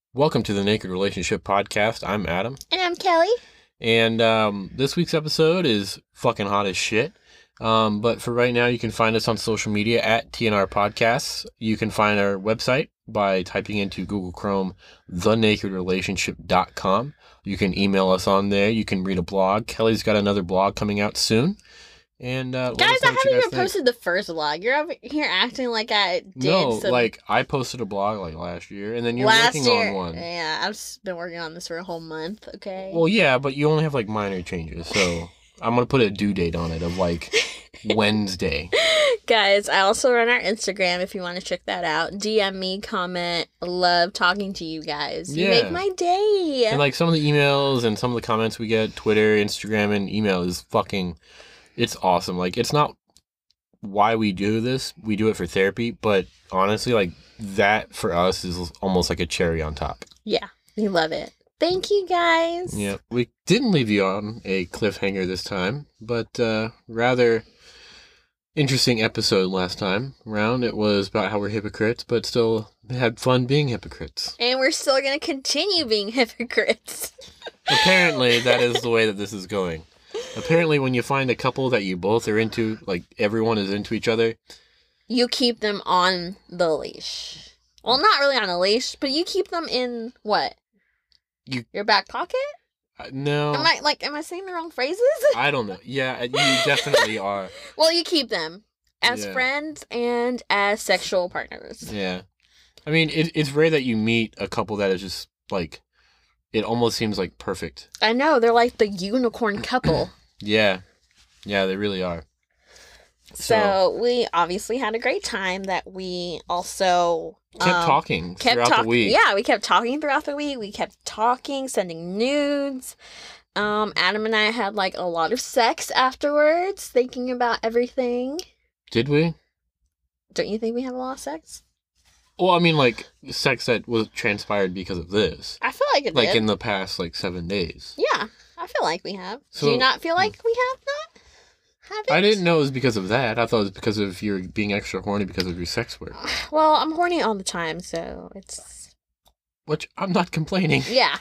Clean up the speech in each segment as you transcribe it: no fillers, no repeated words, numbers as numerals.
Welcome to the Naked Relationship Podcast. I'm Adam. And I'm Kelly. And this week's episode is fucking hot as shit. But for right now, you can find us on social media at TNR Podcasts. You can find our website by typing into Google Chrome, thenakedrelationship.com. You can email us on there. You can read a blog. Kelly's got another blog coming out soon. And guys, I haven't even posted the first vlog. You're over here acting like I did. No, I posted a blog like last year, and then you're working on one. Yeah, I've been working on this for a whole month, okay? Well, yeah, but you only have like minor changes, so I'm going to put a due date on it of like Wednesday. Guys, I also run our Instagram if you want to check that out. DM me, comment. Love talking to you guys. You make my day. And like some of the emails and some of the comments we get, Twitter, Instagram, and email is fucking... It's awesome. Like, it's not why we do this. We do it for therapy. But honestly, like, that for us is almost like a cherry on top. Yeah, we love it. Thank you, guys. Yeah, we didn't leave you on a cliffhanger this time, but rather interesting episode last time around. It was about how we're hypocrites, but still had fun being hypocrites. And we're still going to continue being hypocrites. Apparently, that is the way that this is going. Apparently, when you find a couple that you both are into, like everyone is into each other, you keep them on the leash. Well, not really on a leash, but you keep them in what? Your back pocket? No. Am I saying the wrong phrases? I don't know. Yeah, you definitely are. Well, you keep them as friends and as sexual partners. Yeah. I mean, it's rare that you meet a couple that is just like, it almost seems like perfect. I know. They're like the unicorn couple. Yeah. Yeah, they really are. So we obviously had a great time that we also... kept talking throughout the week. Yeah, we kept talking throughout the week. We kept talking, sending nudes. Adam and I had like a lot of sex afterwards, thinking about everything. Did we? Don't you think we have a lot of sex? Well, I mean, like, sex that was transpired because of this. I feel like it did. Like, in the past, 7 days. Yeah, I feel like we have. So, do you not feel like we have not? I didn't know it was because of that. I thought it was because of your being extra horny because of your sex work. Well, I'm horny all the time, so it's... Which, I'm not complaining. Yeah.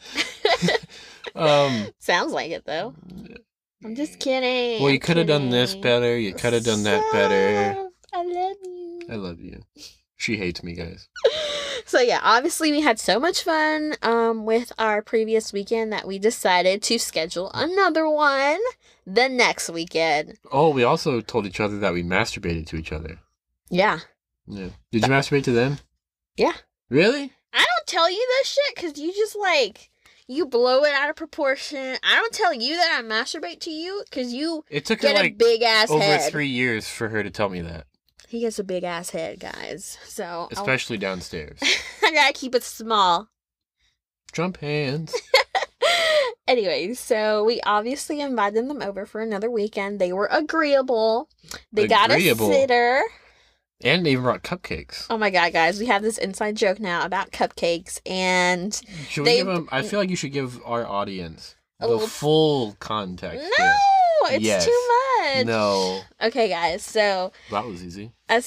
Sounds like it, though. I'm just kidding. Well, you could have done this better. You could have done that better. I love you. I love you. She hates me, guys. So, yeah, obviously we had so much fun with our previous weekend that we decided to schedule another one the next weekend. Oh, we also told each other that we masturbated to each other. Yeah. Yeah. Did you masturbate to them? Yeah. Really? I don't tell you this shit because you just, you blow it out of proportion. I don't tell you that I masturbate to you because you get a big-ass head. Over 3 years for her to tell me that. He gets a big-ass head, guys. So especially downstairs. I gotta keep it small. Jump hands. Anyway, so we obviously invited them over for another weekend. They were agreeable. They got a sitter. And they even brought cupcakes. Oh my god, guys. We have this inside joke now about cupcakes. And should we give them... I feel like you should give our audience the full context. No! It's too much. No. Okay, guys. So... That was easy. As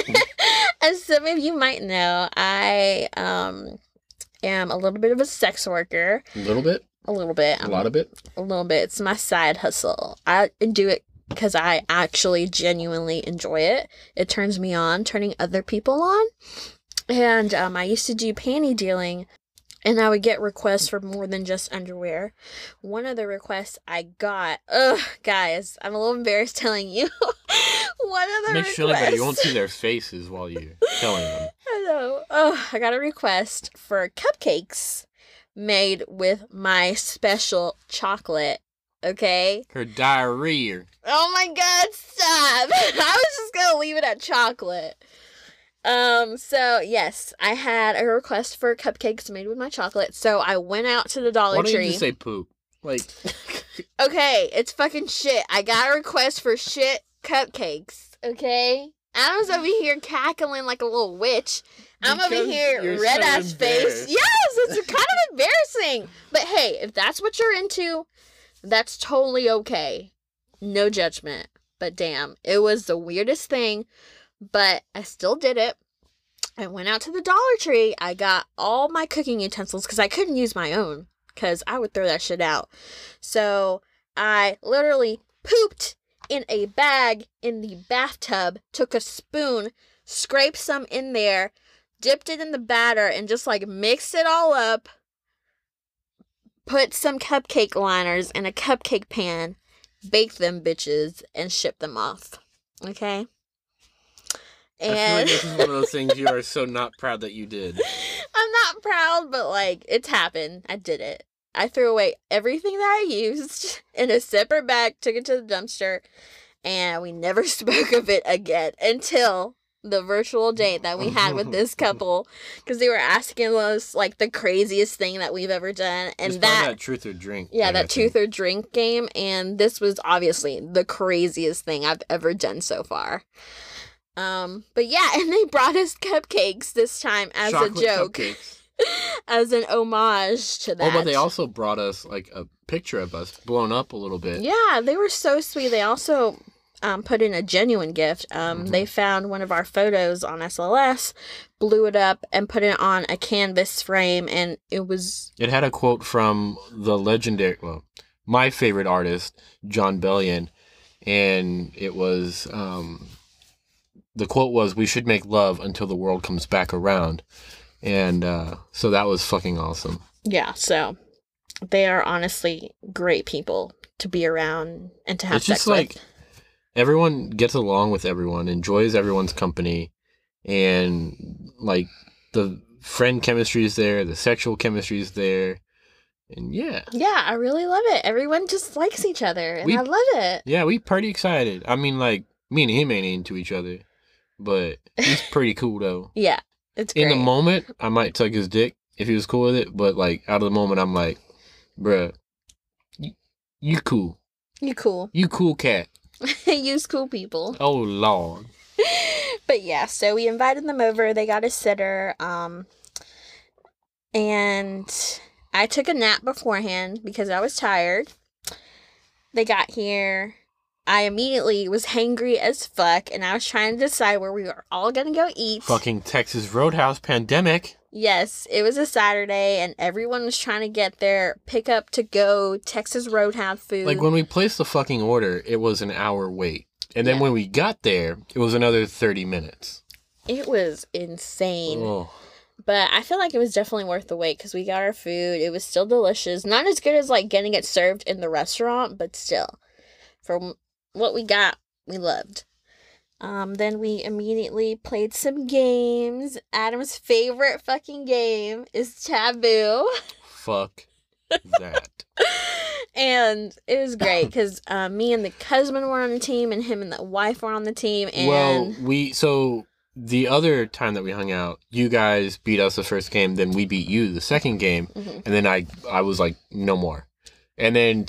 some of you might know, I am a little bit of a sex worker. A little bit? A little bit. A lot of it? A little bit. It's my side hustle. I do it because I actually genuinely enjoy it. It turns me on, turning other people on. And I used to do panty dealing, and I would get requests for more than just underwear. One of the requests I got, guys, I'm a little embarrassed telling you. One of the Make sure that you won't see their faces while you're telling them. I know. I got a request for cupcakes made with my special chocolate. Okay? Her diarrhea. Oh my god, stop! I was just gonna leave it at chocolate. So yes, I had a request for cupcakes made with my chocolate, so I went out to the Dollar Tree. Why don't you just say poop? Okay, it's fucking shit. I got a request for shit cupcakes, okay? Adam's over here cackling like a little witch. I'm over here red-ass face. Yes, it's kind of embarrassing. But hey, if that's what you're into, that's totally okay. No judgment. But damn, it was the weirdest thing. But I still did it. I went out to the Dollar Tree. I got all my cooking utensils because I couldn't use my own because I would throw that shit out. So I literally pooped in a bag in the bathtub, took a spoon, scraped some in there, dipped it in the batter, and just like mixed it all up. Put some cupcake liners in a cupcake pan, bake them bitches, and ship them off. Okay? I feel like this is one of those things you are so not proud that you did. I'm not proud, but like, it's happened. I did it. I threw away everything that I used in a separate bag, took it to the dumpster, and we never spoke of it again until the virtual date that we had with this couple, because they were asking us like the craziest thing that we've ever done, and that truth or drink. Yeah, that truth or drink game, and this was obviously the craziest thing I've ever done so far. But yeah, and they brought us cupcakes this time as a joke, as an homage to that. Oh, but they also brought us like a picture of us blown up a little bit. Yeah, they were so sweet. They also put in a genuine gift. They found one of our photos on SLS, blew it up, and put it on a canvas frame, and it had a quote from the legendary, well, my favorite artist, John Bellion, and it was, the quote was, "We should make love until the world comes back around." And so that was fucking awesome. Yeah, so they are honestly great people to be around and to have sex with. It's just like everyone gets along with everyone, enjoys everyone's company, and like the friend chemistry is there, the sexual chemistry is there, and yeah. Yeah, I really love it. Everyone just likes each other, and I love it. Yeah, we pretty excited. I mean, like, me and him ain't into each other, but he's pretty cool though. Yeah, it's great. In the moment, I might tuck his dick if he was cool with it, but like out of the moment, I'm like, bruh, you cool. You cool. You cool cat. Use cool people. Oh, Lord. But yeah, so we invited them over. They got a sitter. And I took a nap beforehand because I was tired. They got here. I immediately was hangry as fuck, and I was trying to decide where we were all going to go eat. Fucking Texas Roadhouse pandemic. Yes, it was a Saturday, and everyone was trying to get their pick-up to go Texas Roadhouse food. Like, when we placed the fucking order, it was an hour wait. And then when we got there, it was another 30 minutes. It was insane. Oh. But I feel like it was definitely worth the wait because we got our food. It was still delicious. Not as good as, like, getting it served in the restaurant, but still. For what we got, we loved. Then we immediately played some games. Adam's favorite fucking game is Taboo. Fuck that. And it was great because me and the husband were on the team and him and the wife were on the team. And so the other time that we hung out, you guys beat us the first game, then we beat you the second game, and then I was like, no more. And then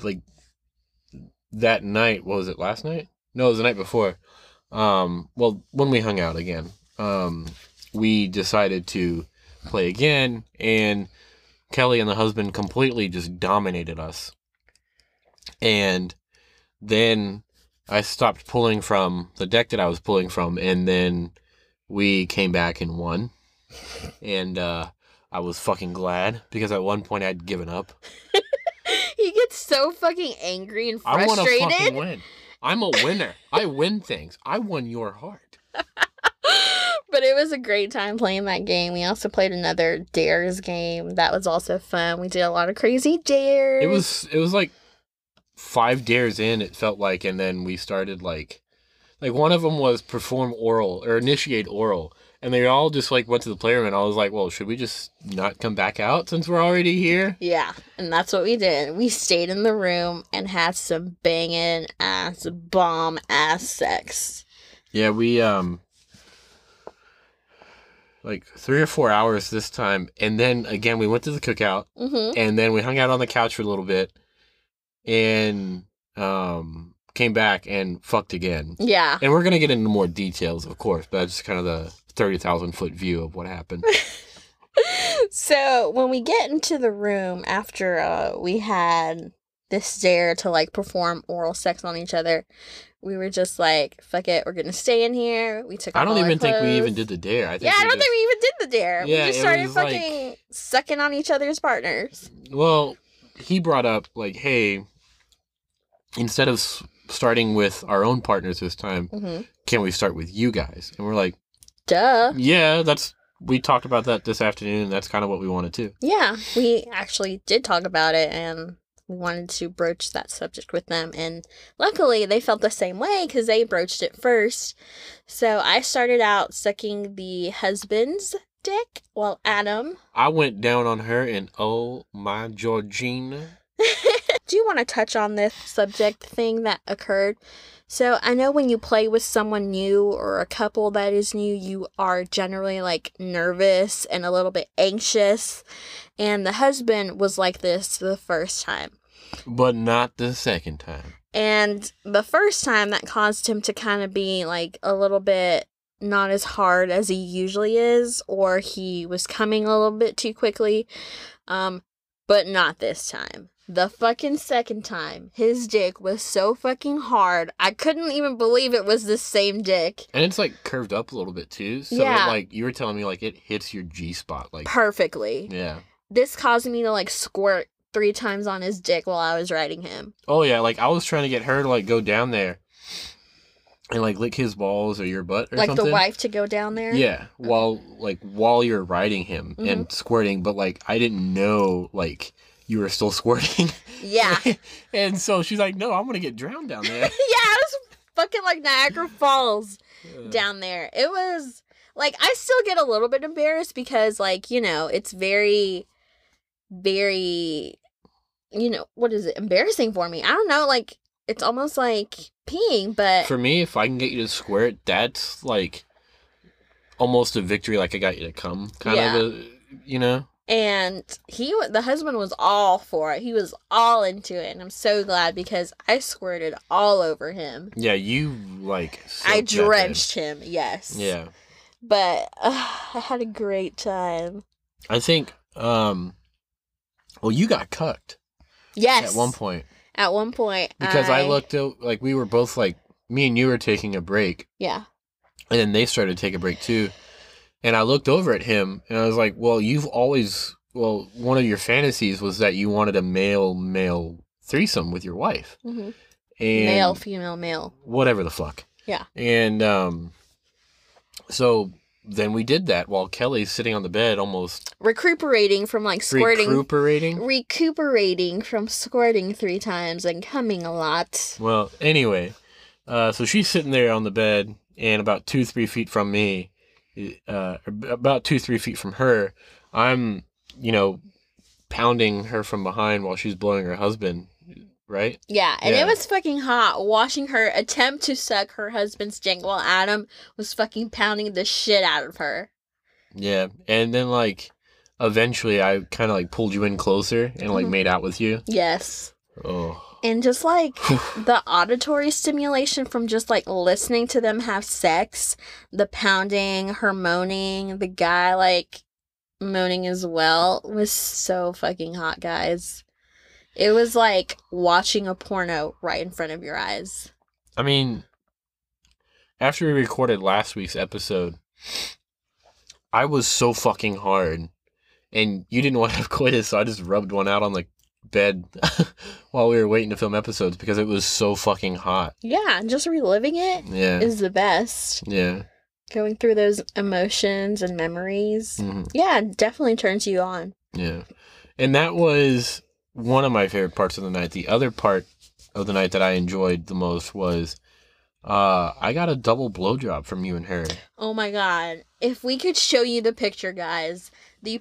that night, what was it, last night? No, it was the night before. Well, when we hung out again, we decided to play again, and Kelly and the husband completely just dominated us. And then I stopped pulling from the deck that I was pulling from, and then we came back and won. And I was fucking glad, because at one point I'd given up. He gets so fucking angry and frustrated. I want to fucking win. I'm a winner. I win things. I won your heart. But it was a great time playing that game. We also played another dares game. That was also fun. We did a lot of crazy dares. It was like 5 dares in, it felt like, and then we started like one of them was perform oral or initiate oral. And they all just like went to the playroom, and I was like, well, should we just not come back out since we're already here? Yeah, and that's what we did. We stayed in the room and had some banging ass, bomb ass sex. Yeah, we, like 3 or 4 hours this time. And then again, we went to the cookout, and then we hung out on the couch for a little bit, and, came back and fucked again. Yeah. And we're going to get into more details, of course, but that's just kind of the 30,000 foot view of what happened. So when we get into the room after we had this dare to like perform oral sex on each other, We were just like, fuck it, we're gonna stay in here. We took off I don't all our even think we even clothes. did the dare. I think Yeah, I we don't just, think we even did the dare. Yeah, We just it started was like- fucking sucking on each other's partners. Well, he brought up, like, hey, instead of starting with our own partners this time, Mm-hmm. can we start with you guys? And we're like, Duh. yeah, we talked about that this afternoon. That's kind of what we wanted to. Yeah, we actually did talk about it, and we wanted to broach that subject with them. And luckily, they felt the same way because they broached it first. So I started out sucking the husband's dick while Adam. I went down on her and oh my Georgina. Do you want to touch on this subject thing that occurred? So I know when you play with someone new or a couple that is new, you are generally like nervous and a little bit anxious. And the husband was like this the first time. But not the second time. And the first time that caused him to kind of be like a little bit not as hard as he usually is, or he was coming a little bit too quickly. But not this time. The fucking second time, his dick was so fucking hard, I couldn't even believe it was the same dick. And it's like curved up a little bit too. So Yeah. that, like, you were telling me, like, it hits your G spot. Like, Perfectly. yeah. This caused me to like squirt 3 times on his dick while I was riding him. Oh, yeah. Like, I was trying to get her to, like, go down there and, like, lick his balls or your butt or Like something. the wife to go down there? Yeah. While you're riding him and squirting. But, like, I didn't know, like, you were still squirting. Yeah. And so she's like, no, I'm going to get drowned down there. Yeah, it was fucking like Niagara Falls down there. It was like, I still get a little bit embarrassed because, like, you know, it's very, very, you know, what is it? Embarrassing for me. I don't know, like, it's almost like peeing, but For me, if I can get you to squirt, that's like almost a victory. Like, I got you to come, kind of a, you know? and the husband was all for it. He was all into it, and I'm so glad because I squirted all over him. Yeah, you like. I soaked that thing. drenched him, yes. Yeah, But I had a great time. I think. Well, you got cucked Yes. at one point At one point. because I looked at, like, we were both like, me and you were taking a break, Yeah. and then they started to take a break too. And I looked over at him, and I was like, well, one of your fantasies was that you wanted a male threesome with your wife. Mm-hmm. And Male, female, male. whatever the fuck. Yeah. And so then we did that while Kelly's sitting on the bed almost Recuperating from like squirting. recuperating. Recuperating from squirting 3 times and coming a lot. Well, anyway, so she's sitting there on the bed, and about 2-3 feet from me, about 2-3 feet from her, I'm, you know, pounding her from behind while she's blowing her husband, right? Yeah, and Yeah. it was fucking hot watching her attempt to suck her husband's dick while Adam was fucking pounding the shit out of her. Yeah, and then, like, eventually I kind of, like, pulled you in closer and, like, Mhm. made out with you. Yes. Oh. And just like the auditory stimulation from just like listening to them have sex, the pounding, her moaning, the guy like moaning as well was so fucking hot, guys. It was like watching a porno right in front of your eyes. I mean, after we recorded last week's episode, I was so fucking hard, and you didn't want to have coitus, so I just rubbed one out on the bed while we were waiting to film episodes because it was so fucking hot. Yeah, and just reliving it Yeah. is the best. Yeah. Going through those emotions and memories. Mhm. Yeah, it definitely turns you on. Yeah. And that was one of my favorite parts of the night. The other part of the night that I enjoyed the most was I got a double blowjob from you and her. Oh my god. If we could show you the picture, guys. A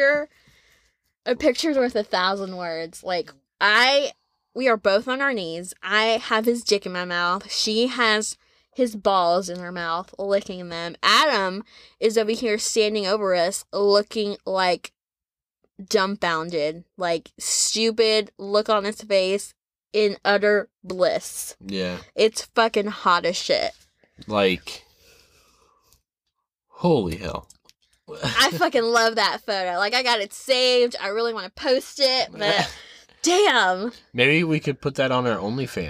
picture's worth 1,000 words. Like, we are both on our knees. I have his dick in my mouth. She has his balls in her mouth, licking them. Adam is over here standing over us, looking like dumbfounded, like stupid look on his face in utter bliss. Yeah. It's fucking hot as shit. Like, holy hell. I fucking love that photo. Like, I got it saved. I really want to post it, but damn. Maybe we could put that on our OnlyFans.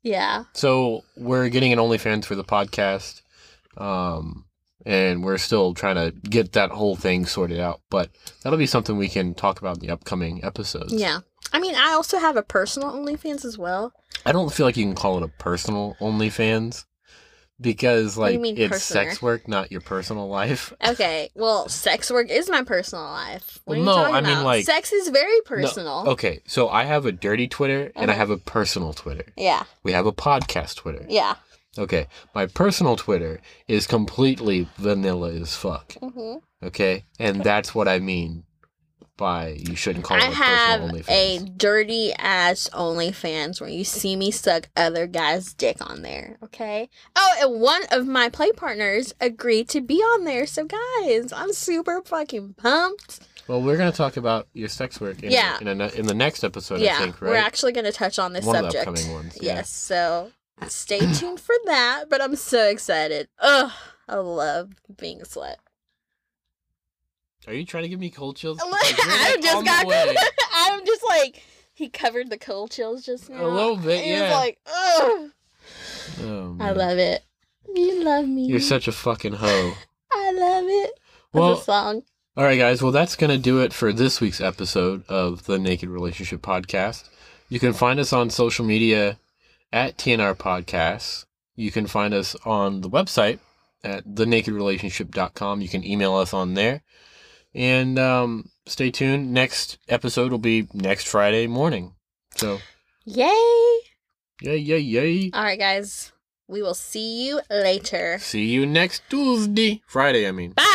Yeah. So we're getting an OnlyFans for the podcast. And we're still trying to get that whole thing sorted out. But that'll be something we can talk about in the upcoming episodes. Yeah. I mean, I also have a personal OnlyFans as well. I don't feel like you can call it a personal OnlyFans. Because, What do you like, mean it's personal? sex work, not your personal life. Okay, well, sex work is my personal life. What Well, are you no, talking I mean, about? like- sex is very personal. No. Okay, so I have a dirty Twitter and I Uh-huh. have a personal Twitter. Yeah, We have a podcast Twitter. yeah. Okay, my personal Twitter is completely vanilla as fuck. hmm Okay, and that's what I mean by you shouldn't call I it a have personal a OnlyFans. dirty ass OnlyFans where you see me suck other guys' dick on there. Okay. Oh, and one of my play partners agreed to be on there. So guys, I'm super fucking pumped. Well, we're gonna talk about your sex work in, Yeah. in the next episode, yeah, I think, we're right? actually going to touch on this One of the subject. upcoming ones, yeah. Yes. So stay tuned for that. But I'm so excited. Ugh, I love being a slut. Are you trying to give me cold chills? I'm Because you're, like, just on the got. way. I'm just like he covered the cold chills just now. A little bit, He was yeah. like, ugh. Oh, I man. love it. You love me. You're such a fucking hoe. I love it. Well, That's a song. all right, guys. Well, that's going to do it for this week's episode of the Naked Relationship Podcast. You can find us on social media at TNR Podcasts. You can find us on the website at thenakedrelationship.com. You can email us on there. And stay tuned. Next episode will be next Friday morning. So, Yay. yay. All right, guys. We will see you later. See you next Tuesday. Friday, I mean. Bye.